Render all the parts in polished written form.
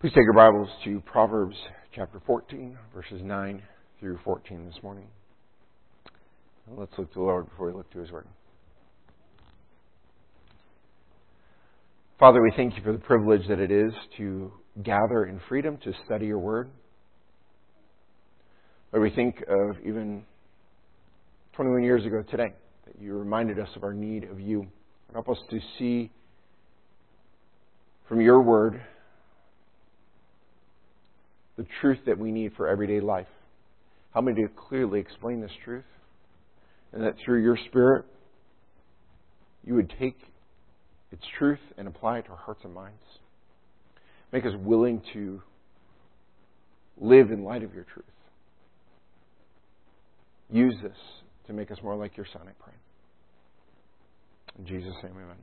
Please take your Bibles to Proverbs chapter 14, verses 9 through 14 this morning. Let's look to the Lord before we look to His Word. Father, we thank You for the privilege that it is to gather in freedom to study Your Word. Lord, we think of even 21 years ago today that You reminded us of our need of You. Help us to see from Your Word the truth that we need for everyday life. Help me to clearly explain this truth, and that through Your Spirit, You would take its truth and apply it to our hearts and minds. Make us willing to live in light of Your truth. Use this to make us more like Your Son, I pray. In Jesus' name, amen.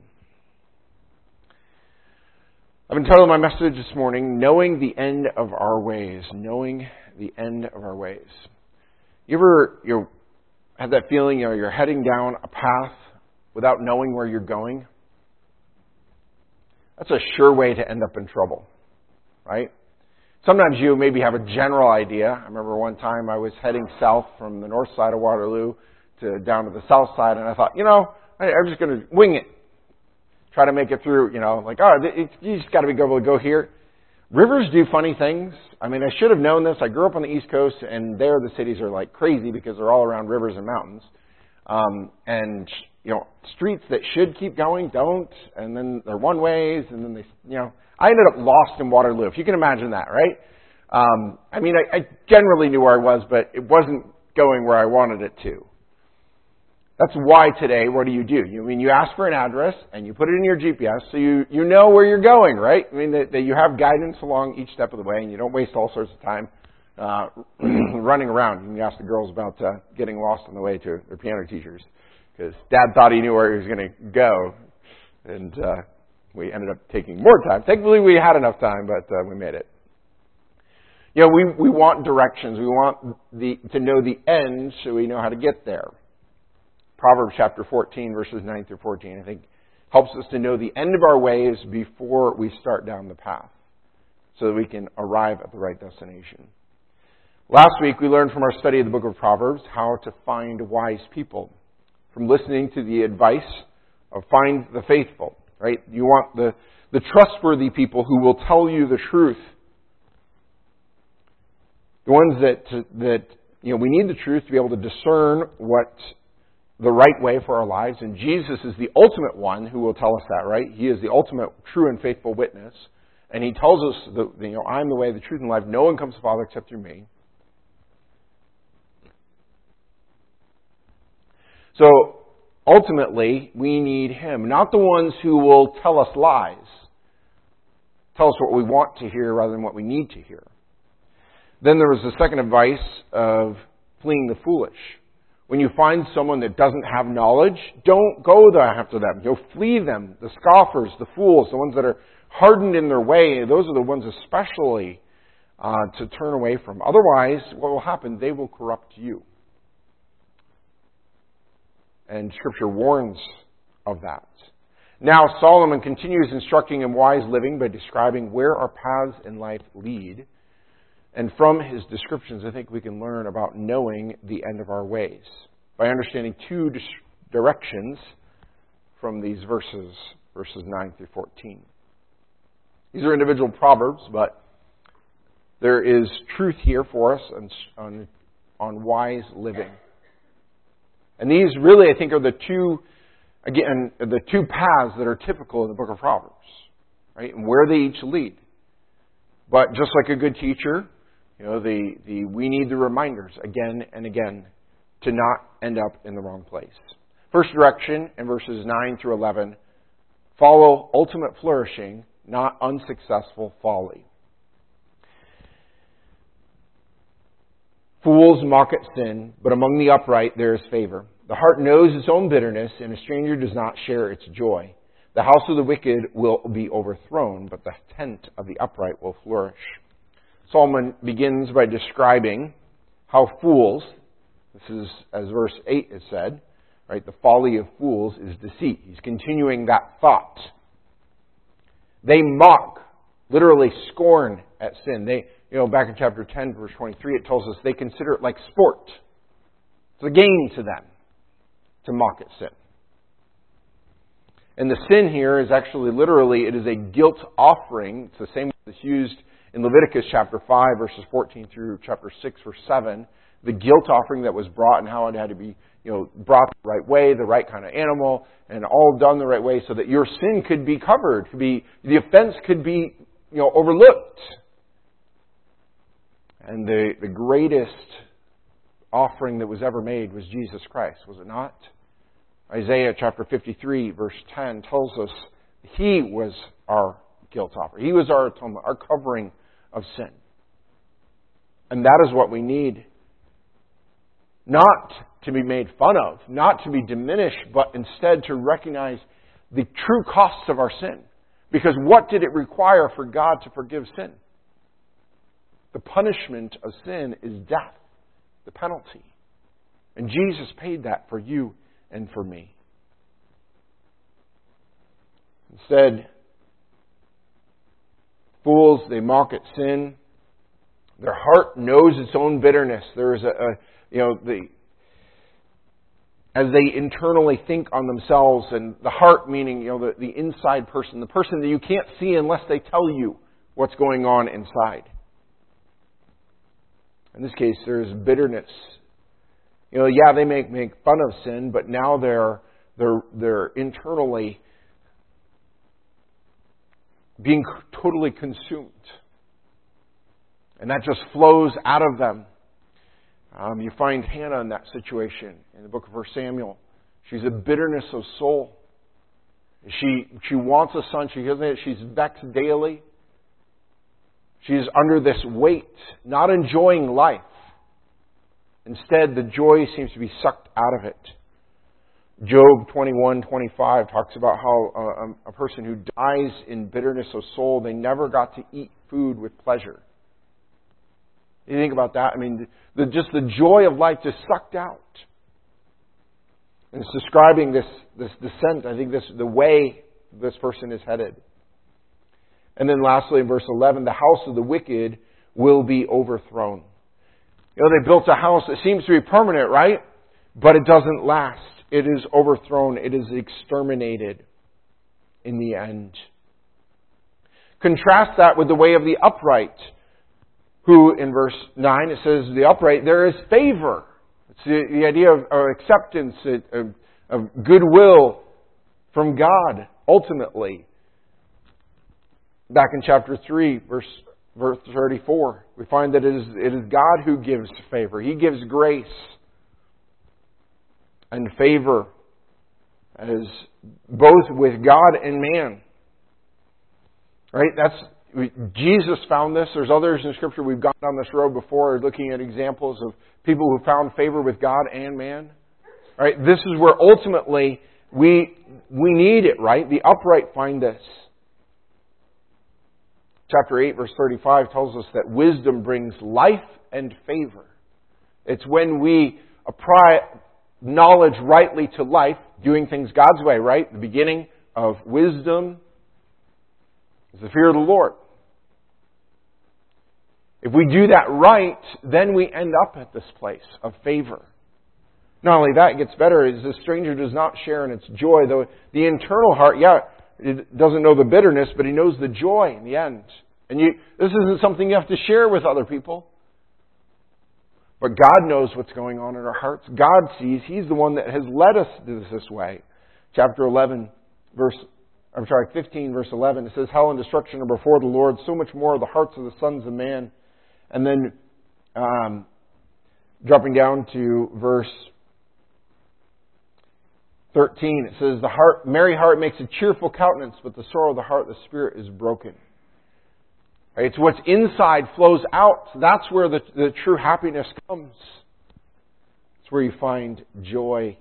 I've entitled my message this morning, Knowing the End of Our Ways. Knowing the End of Our Ways. You ever have that feeling, you're heading down a path without knowing where you're going? That's a sure way to end up in trouble, right? Sometimes you maybe have a general idea. I remember one time I was heading south from the north side of Waterloo down to the south side, and I thought, I'm just going to wing it. Try to make it through, you just got to be able to go here. Rivers do funny things. I should have known this. I grew up on the East Coast, and there the cities are like crazy because they're all around rivers and mountains. Streets that should keep going don't, and then they're one ways, and then I ended up lost in Waterloo, if you can imagine that, right? I generally knew where I was, but it wasn't going where I wanted it to. That's why today, what do? You ask for an address and you put it in your GPS so you know where you're going, right? That you have guidance along each step of the way and you don't waste all sorts of time running around. You ask the girls about getting lost on the way to their piano teachers because Dad thought he knew where he was going to go, and we ended up taking more time. Thankfully, we had enough time, but we made it. We want directions. We want to know the end so we know how to get there. Proverbs chapter 14, verses 9 through 14, I think, helps us to know the end of our ways before we start down the path so that we can arrive at the right destination. Last week, we learned from our study of the book of Proverbs how to find wise people. From listening to the advice of find the faithful, right? You want the trustworthy people who will tell you the truth. The ones that we need the truth to be able to discern what the right way for our lives, and Jesus is the ultimate one who will tell us that, right? He is the ultimate true and faithful witness, and He tells us that I'm the way, the truth, and life. No one comes to the Father except through me. So ultimately, we need Him, not the ones who will tell us lies, tell us what we want to hear rather than what we need to hear. Then there was the second advice of fleeing the foolish. When you find someone that doesn't have knowledge, don't go after them. Flee them. The scoffers, the fools, the ones that are hardened in their way, those are the ones especially to turn away from. Otherwise, what will happen? They will corrupt you. And Scripture warns of that. Now, Solomon continues instructing in wise living by describing where our paths in life lead. And from his descriptions, I think we can learn about knowing the end of our ways by understanding two directions from these verses 9 through 14. These are individual proverbs, but there is truth here for us on wise living. And these really, I think, are the two paths that are typical in the book of Proverbs, right? And where they each lead. But just like a good teacher, we need the reminders again and again to not end up in the wrong place. First direction in verses 9 through 11, follow ultimate flourishing, not unsuccessful folly. Fools mock at sin, but among the upright there is favor. The heart knows its own bitterness, and a stranger does not share its joy. The house of the wicked will be overthrown, but the tent of the upright will flourish. Solomon begins by describing how fools, this is as verse 8 is said, right? The folly of fools is deceit. He's continuing that thought. They mock literally scorn at sin. They, back in chapter 10, verse 23, it tells us they consider it like sport. It's a game to them to mock at sin. And the sin here is actually literally, it is a guilt offering. It's the same that's used in Leviticus chapter 5, verses 14 through chapter 6, verse 7. The guilt offering that was brought and how it had to be, brought the right way, the right kind of animal, and all done the right way so that your sin could be covered, the offense could be, overlooked. And the greatest offering that was ever made was Jesus Christ, was it not? Isaiah chapter 53, verse 10 tells us He was our guilt offering. He was our atonement, our covering of sin. And that is what we need. Not to be made fun of, not to be diminished, but instead to recognize the true costs of our sin. Because what did it require for God to forgive sin? The punishment of sin is death, the penalty. And Jesus paid that for you and for me. Instead, fools, they mock at sin. Their heart knows its own bitterness. There is as they internally think on themselves, and the heart meaning, the inside person, the person that you can't see unless they tell you what's going on inside. In this case, there is bitterness. They make fun of sin, but now they're internally being totally consumed. And that just flows out of them. You find Hannah in that situation in the book of 1 Samuel. She's a bitterness of soul. She wants a son. She's vexed daily. She's under this weight, not enjoying life. Instead, the joy seems to be sucked out of it. Job 21:25 talks about how a person who dies in bitterness of soul, they never got to eat food with pleasure. You think about that? I mean, just the joy of life just sucked out. And it's describing this descent, I think the way this person is headed. And then lastly, in verse 11, the house of the wicked will be overthrown. They built a house that seems to be permanent, right? But it doesn't last. It is overthrown. It is exterminated in the end. Contrast that with the way of the upright, who, in verse 9, it says, the upright, there is favor. It's the idea of acceptance, of goodwill from God, ultimately. Back in chapter 3, verse 34, we find that it is God who gives favor. He gives grace and favor. That is both with God and man. Right? Jesus found this. There's others in Scripture. We've gone down this road before looking at examples of people who found favor with God and man. Right? This is where ultimately we need it, right? The upright find this. Chapter 8, verse 35 tells us that wisdom brings life and favor. It's when we apply knowledge rightly to life, doing things God's way, right? The beginning of wisdom is the fear of the Lord. If we do that right, then we end up at this place of favor. Not only that, it gets better, is the stranger does not share in its joy, though the internal heart, it doesn't know the bitterness, but he knows the joy in the end. And this isn't something you have to share with other people. But God knows what's going on in our hearts. God sees. He's the one that has led us this way. Chapter 15, verse 11, it says, hell and destruction are before the Lord, so much more the hearts of the sons of man. And then dropping down to verse 13, it says, the merry heart makes a cheerful countenance, but the sorrow of the heart, the spirit is broken. Right? It's what's inside flows out. That's where the true happiness comes. It's where you find joy.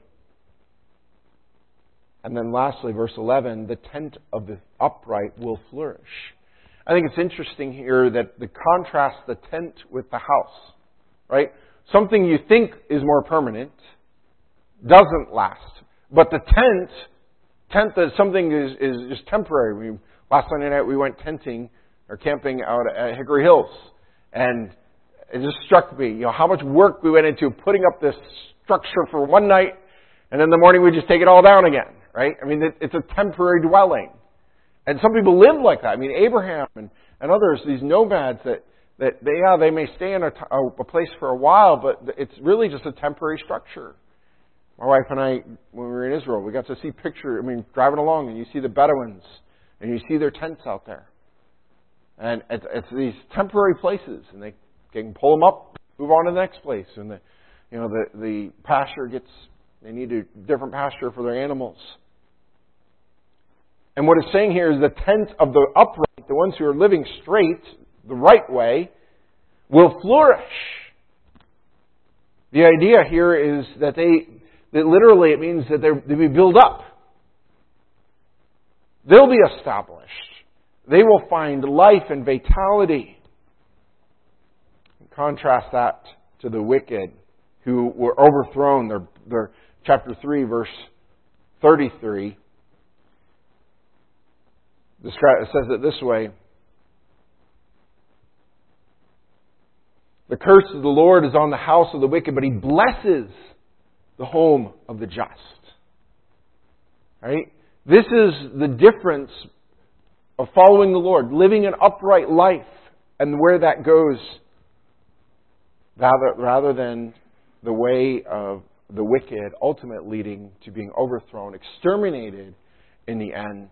And then lastly, verse 11, the tent of the upright will flourish. I think it's interesting here that the contrast the tent with the house. Right? Something you think is more permanent doesn't last. But the tent that something is temporary. Last Sunday night we went tenting or camping out at Hickory Hills. And it just struck me, how much work we went into putting up this structure for one night, and in the morning we just take it all down again, right? I mean, it's a temporary dwelling. And some people live like that. I mean, Abraham and others, these nomads that they may stay in a place for a while, but it's really just a temporary structure. My wife and I, when we were in Israel, we got to see driving along, and you see the Bedouins, and you see their tents out there. And it's these temporary places, and they can pull them up, move on to the next place, and the pasture they need a different pasture for their animals. And what it's saying here is the tent of the upright, the ones who are living straight, the right way, will flourish. The idea here is that that literally it means that they'll be built up. They'll be established. They will find life and vitality. Contrast that to the wicked who were overthrown. Their chapter 3, verse 33. It says it this way. The curse of the Lord is on the house of the wicked, but He blesses the home of the just. Right? This is the difference of following the Lord, living an upright life, and where that goes, rather than the way of the wicked, ultimately leading to being overthrown, exterminated in the end.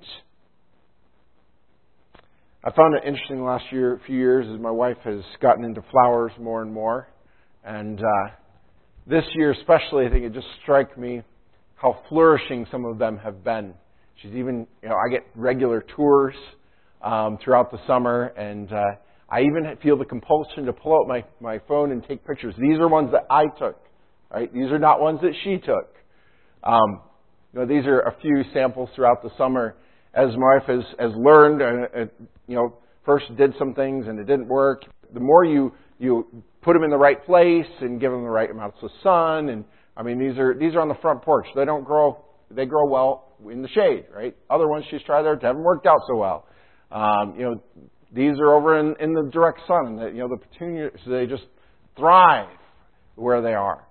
I found it interesting the last few years as my wife has gotten into flowers more and more. And this year especially, I think it just struck me how flourishing some of them have been. She's even, I get regular tours throughout the summer, and I even feel the compulsion to pull out my phone and take pictures. These are ones that I took, right? These are not ones that she took. These are a few samples throughout the summer. As my wife has learned, first did some things and it didn't work. The more you put them in the right place and give them the right amounts of sun, and these are on the front porch. They grow well in the shade, right? Other ones she's tried there haven't worked out so well. These are over in the direct sun. The petunias, they just thrive where they are.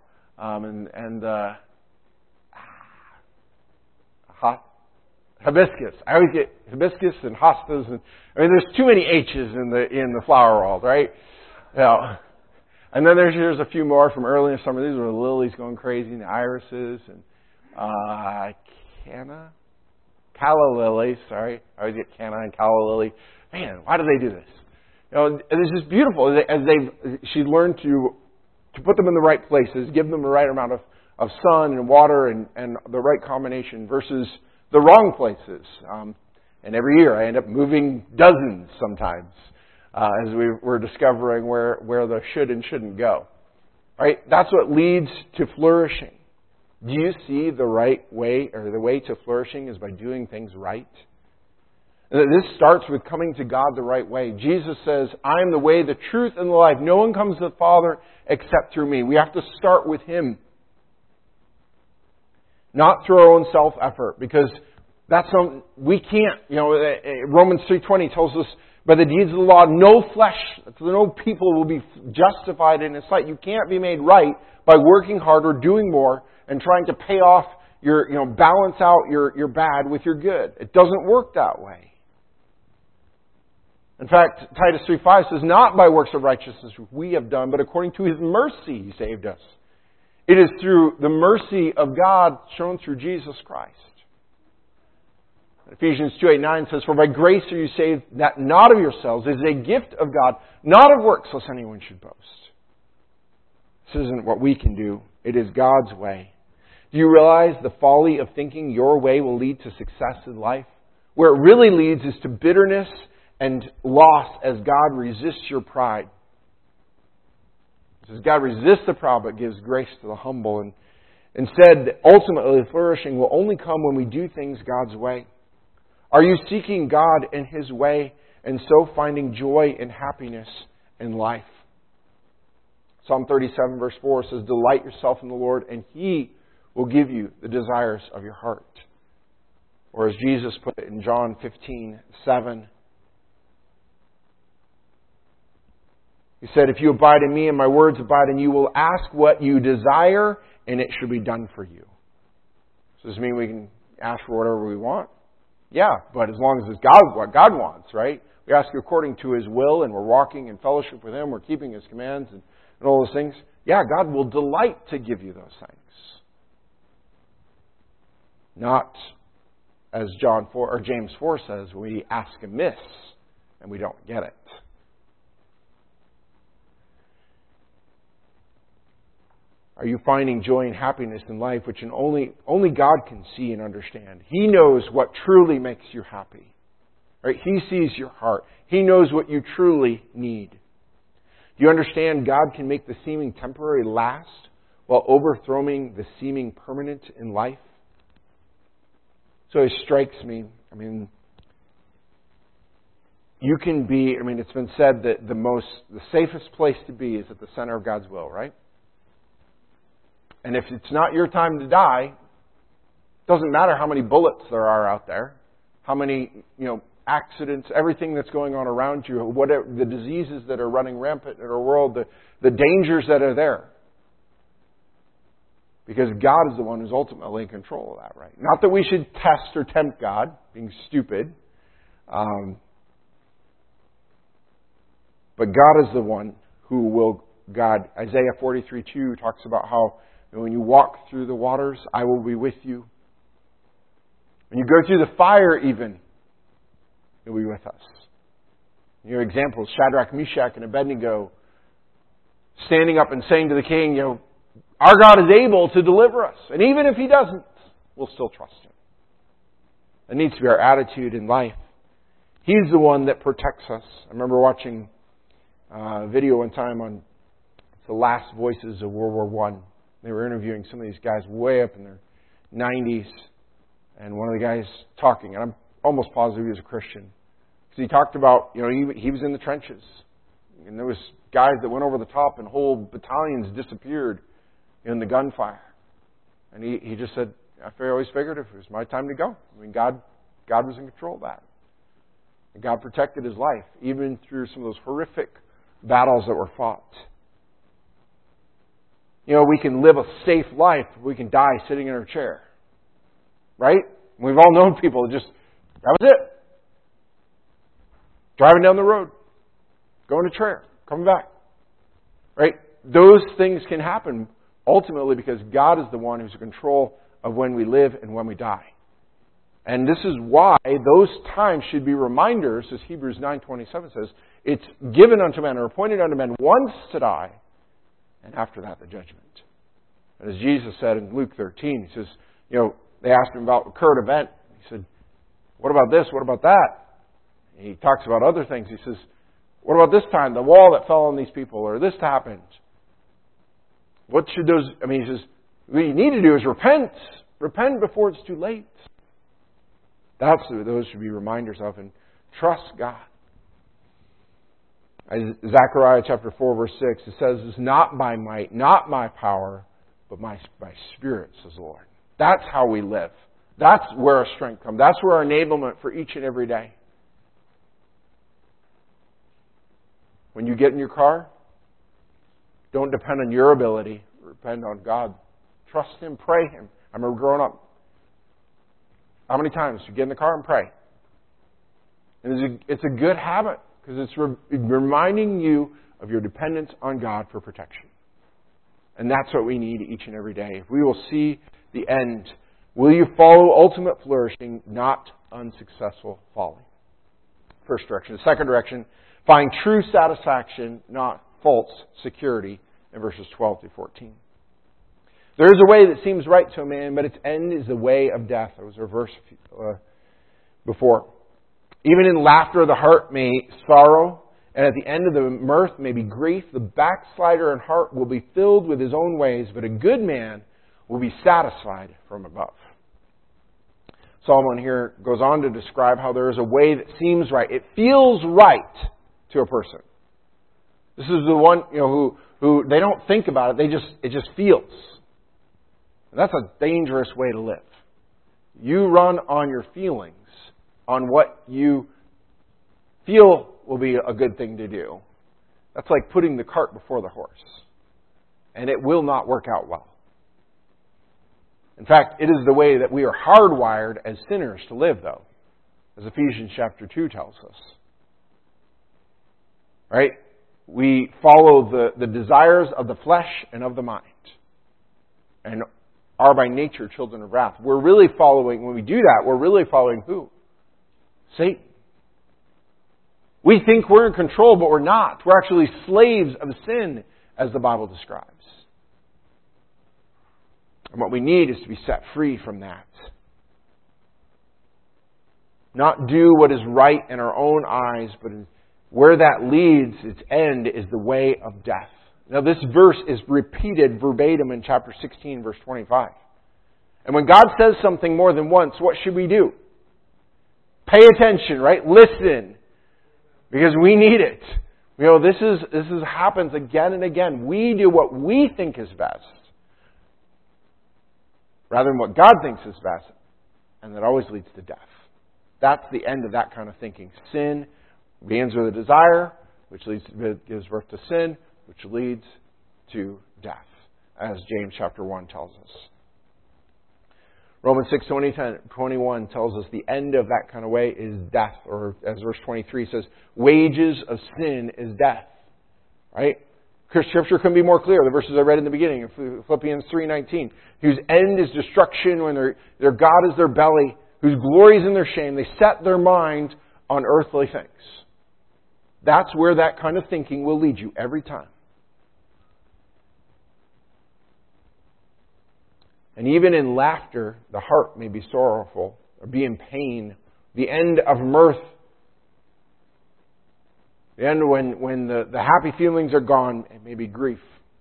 Hibiscus. I always get hibiscus and hostas, and there's too many H's in the flower world, right? And then there's a few more from early in the summer. These are the lilies going crazy, and the irises, and calla lilies. Sorry, I always get canna and calla lily. Man, why do they do this? It's just beautiful. She's learned to put them in the right places, give them the right amount of sun and water and the right combination versus the wrong places. And every year I end up moving dozens sometimes as we're discovering where the should and shouldn't go. Right? That's what leads to flourishing. Do you see the right way, or the way to flourishing is by doing things right? This starts with coming to God the right way. Jesus says, I am the way, the truth, and the life. No one comes to the Father except through me. We have to start with Him. Not through our own self-effort, because that's something we can't. Romans 3:20 tells us, by the deeds of the law, no people will be justified in His sight. You can't be made right by working harder, doing more, and trying to pay off balance out your bad with your good. It doesn't work that way. In fact, Titus 3:5 says, not by works of righteousness which we have done, but according to His mercy He saved us. It is through the mercy of God shown through Jesus Christ. Ephesians 2:8-9 says, for by grace are you saved, that not of yourselves, it is a gift of God, not of works, lest anyone should boast. This isn't what we can do. It is God's way. Do you realize the folly of thinking your way will lead to success in life? Where it really leads is to bitterness and loss as God resists your pride. It says God resists the proud but gives grace to the humble. And instead, ultimately, flourishing will only come when we do things God's way. Are you seeking God in His way and so finding joy and happiness in life? Psalm 37 verse 4 says, delight yourself in the Lord and He will give you the desires of your heart. Or as Jesus put it in John 15:7, He said, if you abide in me and my words abide in you, will ask what you desire and it shall be done for you. So does this mean we can ask for whatever we want? Yeah, but as long as it's what God wants, right? We ask according to His will and we're walking in fellowship with Him, we're keeping His commands and all those things. Yeah, God will delight to give you those things. Not, as James 4 says, we ask amiss and we don't get it. Are you finding joy and happiness in life, which only God can see and understand? He knows what truly makes you happy. Right? He sees your heart. He knows what you truly need. Do you understand God can make the seeming temporary last while overthrowing the seeming permanent in life? So it strikes me, you can be, it's been said that the safest place to be is at the center of God's will, right? And if it's not your time to die, it doesn't matter how many bullets there are out there, how many, accidents, everything that's going on around you, whatever the diseases that are running rampant in our world, the dangers that are there. Because God is the one who's ultimately in control of that, right? Not that we should test or tempt God, being stupid. But God is the one who will guide. Isaiah 43:2 talks about how when you walk through the waters, I will be with you. When you go through the fire even, He'll be with us. Your examples, Shadrach, Meshach, and Abednego, standing up and saying to the king, our God is able to deliver us. And even if He doesn't, we'll still trust Him. That needs to be our attitude in life. He's the one that protects us. I remember watching a video one time on the last voices of World War I. They were interviewing some of these guys way up in their 90s. And one of the guys talking, and I'm almost positive he was a Christian. Because he talked about, he was in the trenches. And there was guys that went over the top and whole battalions disappeared in the gunfire. And he just said, I always figured if it was my time to go. God was in control of that. And God protected his life, even through some of those horrific battles that were fought. We can live a safe life. We can die sitting in our chair. Right? We've all known people that that was it. Driving down the road. Going to prayer. Coming back. Right? Those things can happen ultimately because God is the one who's in control of when we live and when we die. And this is why those times should be reminders, as Hebrews 9:27 says, it's given unto men or appointed unto men once to die, and after that the judgment. And as Jesus said in Luke 13, He says, they asked Him about a current event. He said, what about this? What about that? And He talks about other things. He says, what about this time? The wall that fell on these people, or this happened. What should those... He says, what you need to do is repent. Repent before it's too late. Those should be reminders of, and trust God. Zechariah chapter 4, verse 6, it says, it's not by might, not my power, but by Spirit, says the Lord. That's how we live. That's where our strength comes. That's where our enablement for each and every day. When you get in your car, don't depend on your ability. Depend on God. Trust Him. Pray Him. I remember growing up. How many times you get in the car and pray? And it's a good habit because it's reminding you of your dependence on God for protection. And that's what we need each and every day. If we will see the end, will you follow ultimate flourishing, not unsuccessful folly? First direction. The second direction, find true satisfaction, not false security, in verses 12 through 14. There is a way that seems right to a man, but its end is the way of death. There was a verse before. Even in laughter of the heart may sorrow, and at the end of the mirth may be grief. The backslider in heart will be filled with his own ways, but a good man will be satisfied from above. Solomon here goes on to describe how there is a way that seems right. It feels right to a person. This is the one who they don't think about it. It just feels. And that's a dangerous way to live. You run on your feelings, on what you feel will be a good thing to do. That's like putting the cart before the horse. And it will not work out well. In fact, it is the way that we are hardwired as sinners to live, though, as Ephesians chapter 2 tells us. Right? We follow the desires of the flesh and of the mind. And are by nature children of wrath. We're really following, when we do that, we're really following who? Satan. We think we're in control, but we're not. We're actually slaves of sin, as the Bible describes. And what we need is to be set free from that. Not do what is right in our own eyes, but where that leads, its end, is the way of death. Now this verse is repeated verbatim in chapter 16, verse 25. And when God says something more than once, what should we do? Pay attention, right? Listen. Because we need it. You know, this happens again and again. We do what we think is best, rather than what God thinks is best. And that always leads to death. That's the end of that kind of thinking. Sin begins with a desire, which gives birth to sin, which leads to death, as James chapter 1 tells us. Romans 6:21 tells us the end of that kind of way is death, or as verse 23 says, wages of sin is death. Right? Scripture couldn't be more clear. The verses I read in the beginning, Philippians 3:19, whose end is destruction, when their God is their belly, whose glory is in their shame. They set their mind on earthly things. That's where that kind of thinking will lead you every time. And even in laughter, the heart may be sorrowful or be in pain. The end of mirth. The end when the happy feelings are gone, it may be grief.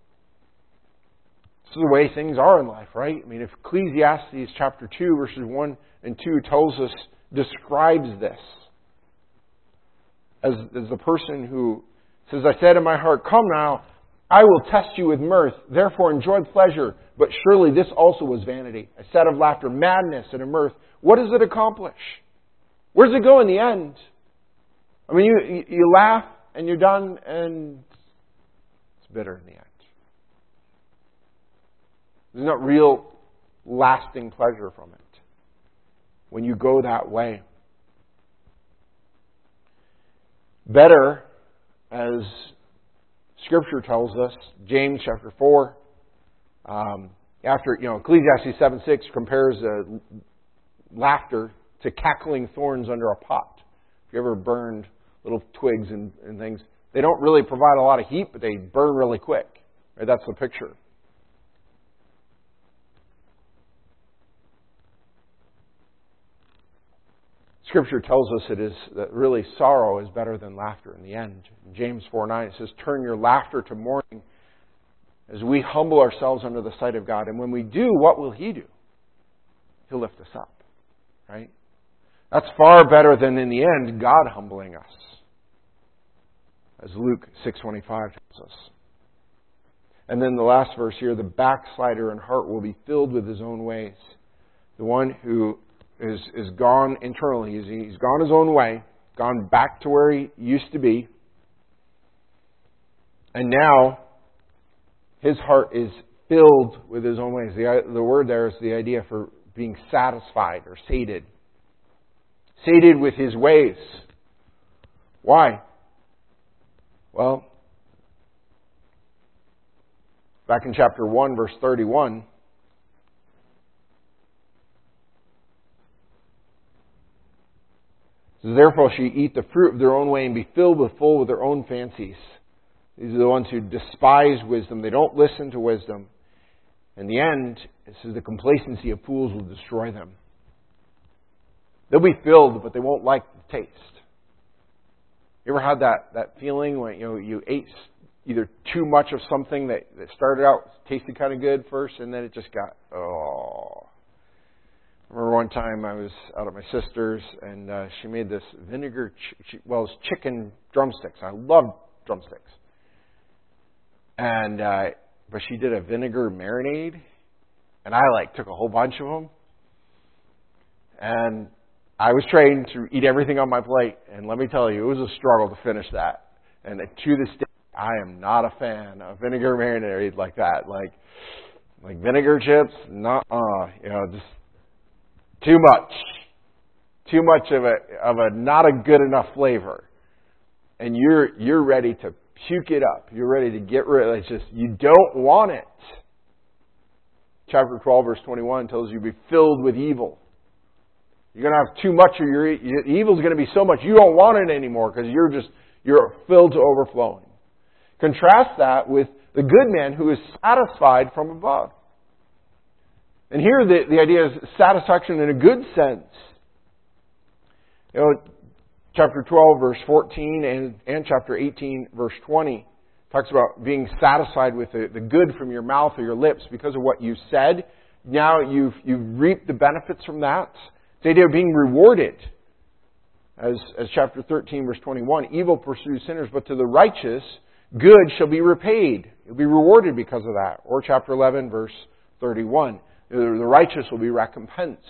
This is the way things are in life, right? I mean, if Ecclesiastes chapter 2, verses 1 and 2 tells us, describes this. As the person who says, I said in my heart, come now, I will test you with mirth, therefore enjoy pleasure. But surely this also was vanity. I said of laughter, madness, and of mirth. What does it accomplish? Where does it go in the end? I mean, you laugh and you're done and it's bitter in the end. There's not real lasting pleasure from it when you go that way. Better, as Scripture tells us, James chapter 4, Ecclesiastes 7:6 compares laughter to cackling thorns under a pot. If you ever burned little twigs and things, they don't really provide a lot of heat, but they burn really quick. Right? That's the picture. Scripture tells us that really sorrow is better than laughter in the end. In James 4:9 it says, turn your laughter to mourning as we humble ourselves under the sight of God. And when we do, what will He do? He'll lift us up. Right? That's far better than in the end, God humbling us. As Luke 6:25 tells us. And then the last verse here, the backslider in heart will be filled with his own ways. The one who is gone internally. He's gone his own way, gone back to where he used to be. And now his heart is filled with his own ways. The word there is the idea for being satisfied or sated. Sated with his ways. Why? Well, back in chapter 1, verse 31, it says, therefore she eat the fruit of their own way and be full with their own fancies. These are the ones who despise wisdom. They don't listen to wisdom. In the end, it says the complacency of fools will destroy them. They'll be filled, but they won't like the taste. You ever had that feeling when you ate either too much of something that started out tasted kind of good first, and then it just got, oh. I remember one time I was out at my sister's, and she made this vinegar, it's chicken drumsticks. I love drumsticks. And but she did a vinegar marinade, and I took a whole bunch of them. And I was trained to eat everything on my plate, and let me tell you, it was a struggle to finish that. And to this day, I am not a fan of vinegar marinade like that. Like vinegar chips, just too much. Too much of a not a good enough flavor. And you're ready to puke it up. You're ready to get rid of it. It's just, you don't want it. Chapter 12, verse 21 tells you, be filled with evil. You're going to have too much of your evil is going to be so much you don't want it anymore because you're filled to overflowing. Contrast that with the good man who is satisfied from above. And here the idea is satisfaction in a good sense. Chapter 12, verse 14 and chapter 18, verse 20 talks about being satisfied with the good from your mouth or your lips because of what you said. Now you've reaped the benefits from that. It's the idea of being rewarded. As chapter 13, verse 21, evil pursues sinners, but to the righteous, good shall be repaid. You'll be rewarded because of that. Or chapter 11, verse 31, the righteous will be recompensed.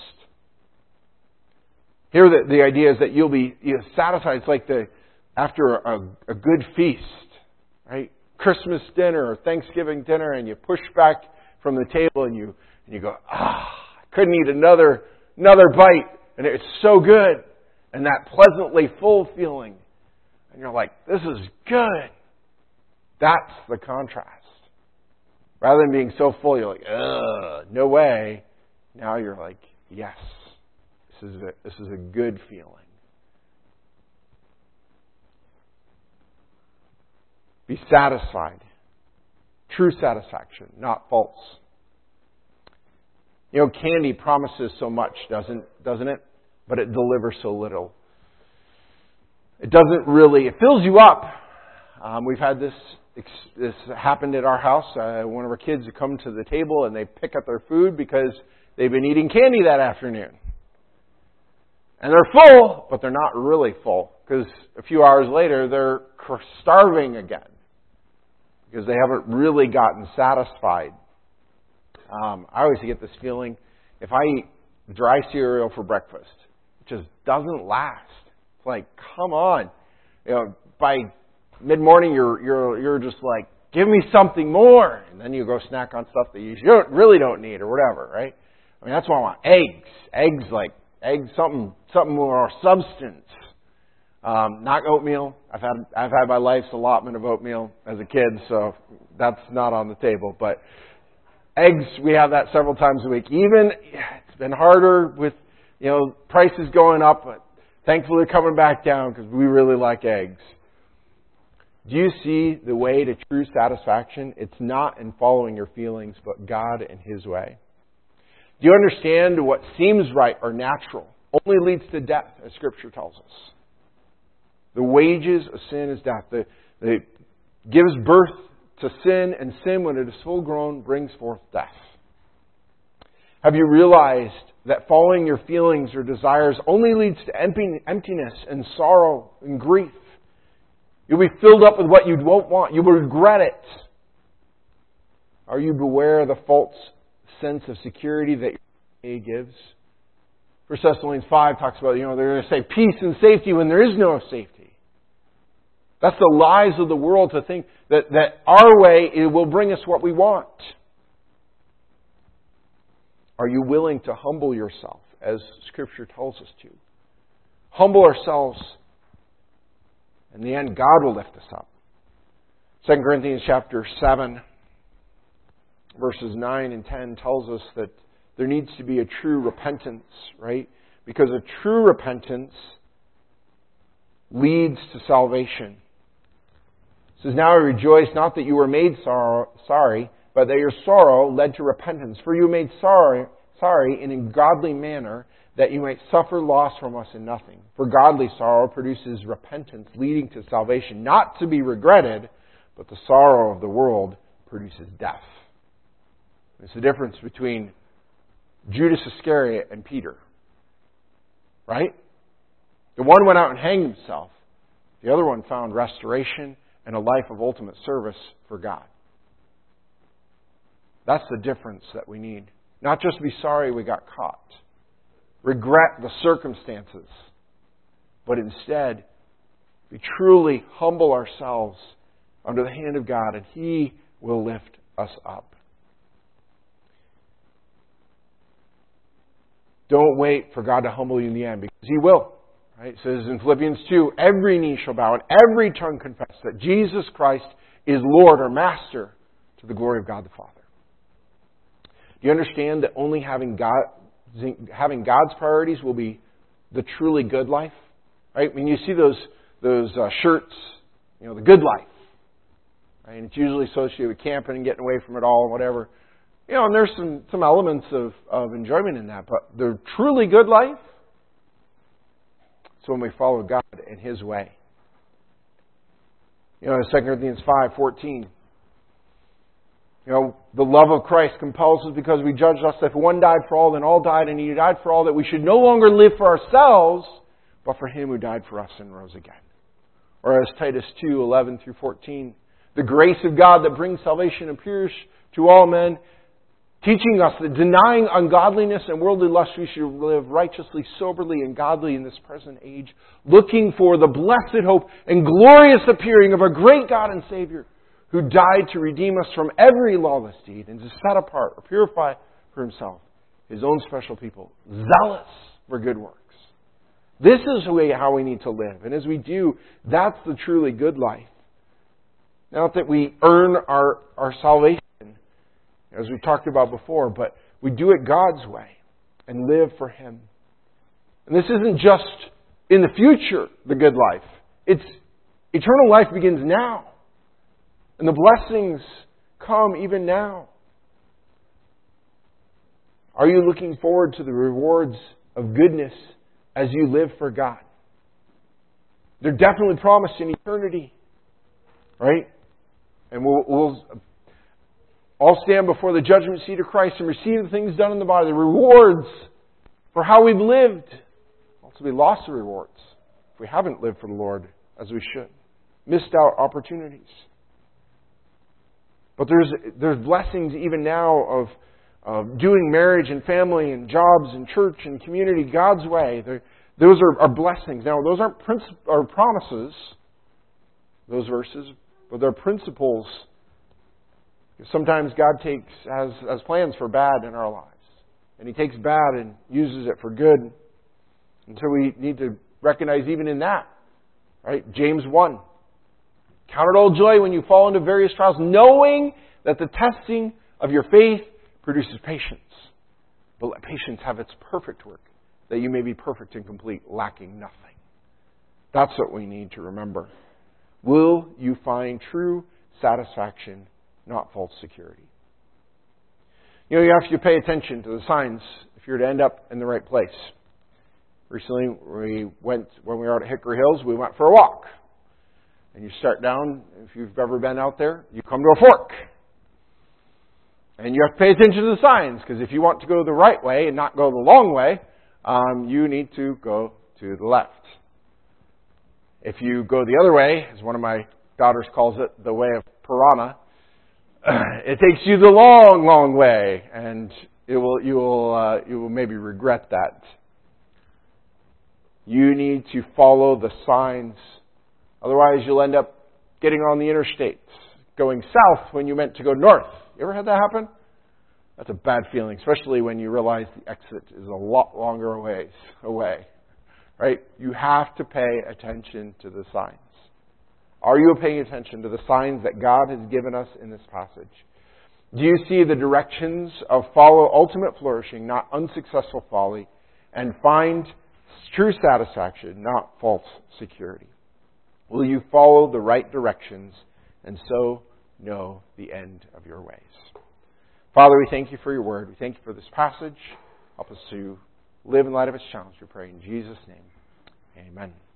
Here the idea is that you'll be satisfied. It's like after a good feast, right? Christmas dinner or Thanksgiving dinner, and you push back from the table and you go, I couldn't eat another bite, and it's so good. And that pleasantly full feeling. And you're like, this is good. That's the contrast. Rather than being so full, you're like, no way. Now you're like, yes, this is a good feeling. Be satisfied. True satisfaction, not false. Candy promises so much, doesn't it? But it delivers so little. It fills you up. We've had this happened at our house. One of our kids would come to the table and they pick up their food because they've been eating candy that afternoon. And they're full, but they're not really full because a few hours later they're starving again because they haven't really gotten satisfied. I always get this feeling, if I eat dry cereal for breakfast, it just doesn't last. It's like, come on. By mid-morning, you're just like, give me something more. And then you go snack on stuff that you really don't need or whatever, right? I mean, that's what I want. Eggs, something more substance. Not oatmeal. I've had my life's allotment of oatmeal as a kid, so that's not on the table. But eggs, we have that several times a week. It's been harder with, prices going up, but thankfully they're coming back down because we really like eggs. Do you see the way to true satisfaction? It's not in following your feelings, but God and His way. Do you understand what seems right or natural only leads to death, as Scripture tells us? The wages of sin is death. It gives birth to sin, and sin, when it is full grown, brings forth death. Have you realized that following your feelings or desires only leads to emptiness and sorrow and grief? You'll be filled up with what you won't want. You will regret it. Are you beware of the false sense of security that your day gives? 1 Thessalonians 5 talks about, they're going to say peace and safety when there is no safety. That's the lies of the world, to think that our way it will bring us what we want. Are you willing to humble yourself, as Scripture tells us to? Humble ourselves. In the end, God will lift us up. 2 Corinthians chapter 7, verses 9 and 10 tells us that there needs to be a true repentance, right? Because a true repentance leads to salvation. It says, now I rejoice not that you were made sorry, but that your sorrow led to repentance. For you were made sorry in a godly manner, that you might suffer loss from us in nothing. For godly sorrow produces repentance, leading to salvation, not to be regretted, but the sorrow of the world produces death. It's the difference between Judas Iscariot and Peter. Right? The one went out and hanged himself. The other one found restoration and a life of ultimate service for God. That's the difference that we need. Not just be sorry we got caught. Regret the circumstances. But instead, we truly humble ourselves under the hand of God, and He will lift us up. Don't wait for God to humble you in the end, because He will. Right? It says in Philippians 2, every knee shall bow and every tongue confess that Jesus Christ is Lord or Master to the glory of God the Father. Do you understand that only having God's priorities will be the truly good life? Right? When you see those shirts, the good life. Right? And it's usually associated with camping and getting away from it all and whatever. And there's some elements of enjoyment in that. But the truly good life, it's when we follow God in His way. 2 Corinthians 5:14. The love of Christ compels us because we judge us that if one died for all, then all died, and He died for all, that we should no longer live for ourselves, but for Him who died for us and rose again. Or as Titus 2:11-14, the grace of God that brings salvation appears to all men, teaching us that denying ungodliness and worldly lust, we should live righteously, soberly, and godly in this present age, looking for the blessed hope and glorious appearing of our great God and Savior, who died to redeem us from every lawless deed and to set apart or purify for Himself His own special people, zealous for good works. This is how we need to live. And as we do, that's the truly good life. Not that we earn our salvation, as we talked about before, but we do it God's way and live for Him. And this isn't just in the future, the good life. It's eternal life begins now. And the blessings come even now. Are you looking forward to the rewards of goodness as you live for God? They're definitely promised in eternity. Right? And we'll all stand before the judgment seat of Christ and receive the things done in the body, the rewards for how we've lived. Also, we lost the rewards if we haven't lived for the Lord as we should. Missed out opportunities. But there's blessings even now of doing marriage and family and jobs and church and community God's way. Those are blessings. Now, those aren't promises, those verses, but they're principles. Sometimes God has plans for bad in our lives. And He takes bad and uses it for good. And so we need to recognize even in that. Right? James 1. Count it all joy when you fall into various trials, knowing that the testing of your faith produces patience. But let patience have its perfect work, that you may be perfect and complete, lacking nothing. That's what we need to remember. Will you find true satisfaction, not false security? You have to pay attention to the signs if you're to end up in the right place. Recently, when we were out at Hickory Hills, we went for a walk. And you start down, if you've ever been out there, you come to a fork. And you have to pay attention to the signs, because if you want to go the right way and not go the long way, you need to go to the left. If you go the other way, as one of my daughters calls it, the way of piranha, it takes you the long, long way, and you will maybe regret that. You need to follow the signs. Otherwise, you'll end up getting on the interstates, going south when you meant to go north. You ever had that happen? That's a bad feeling, especially when you realize the exit is a lot longer ways away. Right? You have to pay attention to the signs. Are you paying attention to the signs that God has given us in this passage? Do you see the directions of follow ultimate flourishing, not unsuccessful folly, and find true satisfaction, not false security? Will you follow the right directions and so know the end of your ways? Father, we thank You for Your word. We thank You for this passage. Help us to live in light of its challenge, we pray in Jesus' name. Amen.